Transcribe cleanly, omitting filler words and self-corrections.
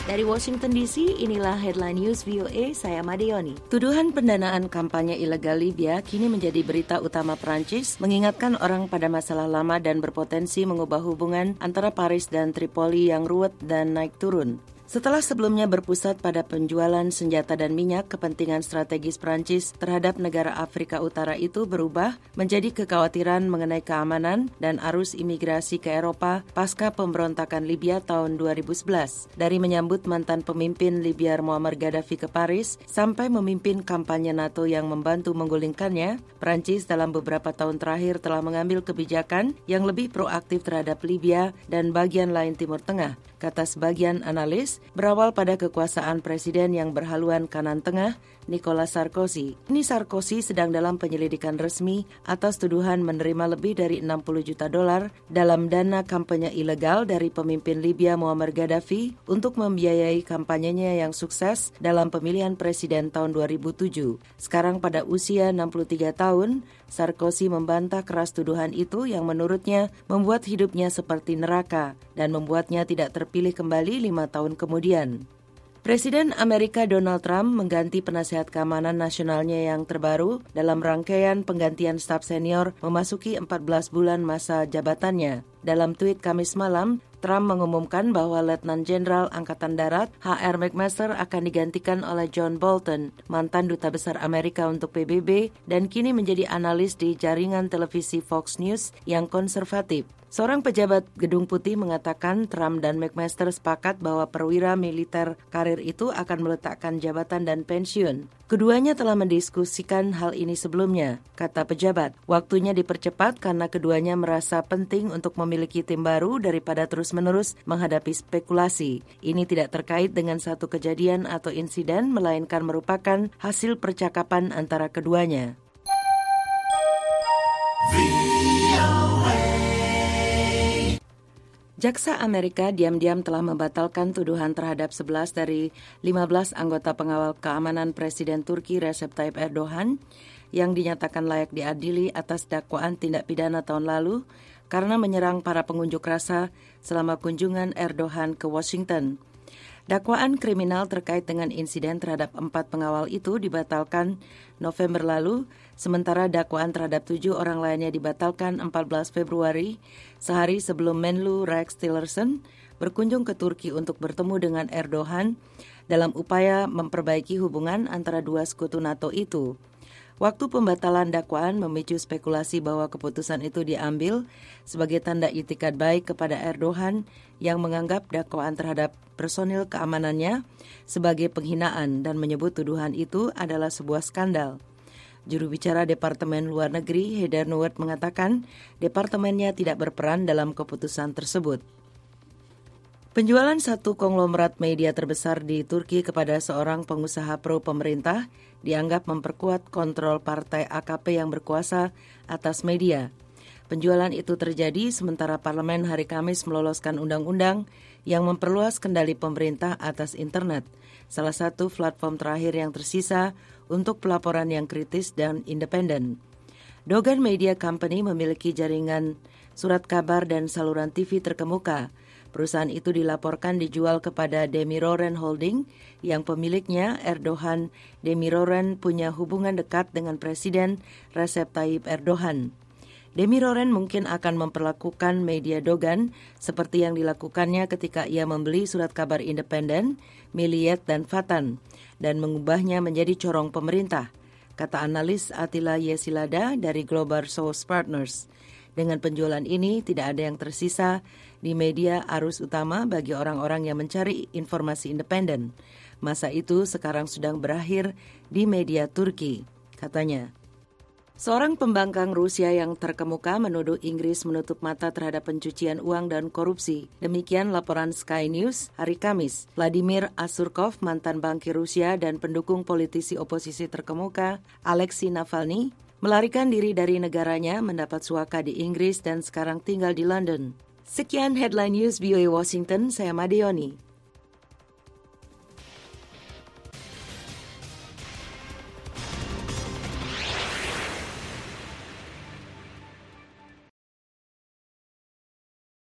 Dari Washington DC, inilah Headline News VOA, saya Madeoni. Tuduhan pendanaan kampanye ilegal Libya kini menjadi berita utama Prancis, mengingatkan orang pada masalah lama dan berpotensi mengubah hubungan antara Paris dan Tripoli yang ruwet dan naik turun. Setelah sebelumnya berpusat pada penjualan senjata dan minyak, kepentingan strategis Prancis terhadap negara Afrika Utara itu berubah menjadi kekhawatiran mengenai keamanan dan arus imigrasi ke Eropa pasca pemberontakan Libya tahun 2011. Dari menyambut mantan pemimpin Libya Muammar Gaddafi ke Paris, sampai memimpin kampanye NATO yang membantu menggulingkannya, Prancis dalam beberapa tahun terakhir telah mengambil kebijakan yang lebih proaktif terhadap Libya dan bagian lain Timur Tengah. Kata sebagian analis, berawal pada kekuasaan presiden yang berhaluan kanan tengah, Nicolas Sarkozy. Ini Sarkozy sedang dalam penyelidikan resmi atas tuduhan menerima lebih dari 60 juta dolar dalam dana kampanye ilegal dari pemimpin Libya Muammar Gaddafi untuk membiayai kampanyenya yang sukses dalam pemilihan presiden tahun 2007. Sekarang pada usia 63 tahun, Sarkozy membantah keras tuduhan itu yang menurutnya membuat hidupnya seperti neraka dan membuatnya tidak terpilih kembali 5 tahun kemudian. Presiden Amerika Donald Trump mengganti penasihat keamanan nasionalnya yang terbaru dalam rangkaian penggantian staf senior memasuki 14 bulan masa jabatannya. Dalam tweet Kamis malam, Trump mengumumkan bahwa Letnan Jenderal Angkatan Darat H.R. McMaster akan digantikan oleh John Bolton, mantan Duta Besar Amerika untuk PBB dan kini menjadi analis di jaringan televisi Fox News yang konservatif. Seorang pejabat Gedung Putih mengatakan Trump dan McMaster sepakat bahwa perwira militer karir itu akan meletakkan jabatan dan pensiun. Keduanya telah mendiskusikan hal ini sebelumnya, kata pejabat. Waktunya dipercepat karena keduanya merasa penting untuk memiliki tim baru daripada terus-menerus menghadapi spekulasi. Ini tidak terkait dengan satu kejadian atau insiden, melainkan merupakan hasil percakapan antara keduanya. Jaksa Amerika diam-diam telah membatalkan tuduhan terhadap 11 dari 15 anggota pengawal keamanan Presiden Turki Recep Tayyip Erdogan yang dinyatakan layak diadili atas dakwaan tindak pidana tahun lalu karena menyerang para pengunjuk rasa selama kunjungan Erdogan ke Washington. Dakwaan kriminal terkait dengan insiden terhadap 4 pengawal itu dibatalkan November lalu, sementara dakwaan terhadap 7 orang lainnya dibatalkan 14 Februari, sehari sebelum Menlu Rex Tillerson berkunjung ke Turki untuk bertemu dengan Erdogan dalam upaya memperbaiki hubungan antara dua sekutu NATO itu. Waktu pembatalan dakwaan memicu spekulasi bahwa keputusan itu diambil sebagai tanda itikat baik kepada Erdogan yang menganggap dakwaan terhadap personil keamanannya sebagai penghinaan dan menyebut tuduhan itu adalah sebuah skandal. Juru bicara Departemen Luar Negeri Heather Nauert mengatakan departemennya tidak berperan dalam keputusan tersebut. Penjualan satu konglomerat media terbesar di Turki kepada seorang pengusaha pro-pemerintah dianggap memperkuat kontrol partai AKP yang berkuasa atas media. Penjualan itu terjadi sementara parlemen hari Kamis meloloskan undang-undang yang memperluas kendali pemerintah atas internet, salah satu platform terakhir yang tersisa untuk pelaporan yang kritis dan independen. Dogan Media Company memiliki jaringan surat kabar dan saluran TV terkemuka. Perusahaan itu dilaporkan dijual kepada Demiroren Holding yang pemiliknya Erdogan. Demiroren punya hubungan dekat dengan Presiden Recep Tayyip Erdogan. Demiroren mungkin akan memperlakukan media Dogan seperti yang dilakukannya ketika ia membeli surat kabar independen, Milliyet dan Vatan dan mengubahnya menjadi corong pemerintah, kata analis Attila Yesilada dari Global Source Partners. Dengan penjualan ini tidak ada yang tersisa di media arus utama bagi orang-orang yang mencari informasi independen. Masa itu sekarang sedang berakhir di media Turki, katanya. Seorang pembangkang Rusia yang terkemuka menuduh Inggris menutup mata terhadap pencucian uang dan korupsi. Demikian laporan Sky News hari Kamis. Vladimir Asurkov, mantan bankir Rusia dan pendukung politisi oposisi terkemuka Alexei Navalny, melarikan diri dari negaranya, mendapat suaka di Inggris dan sekarang tinggal di London. Sekian Headline News VOA Washington, saya Madeoni.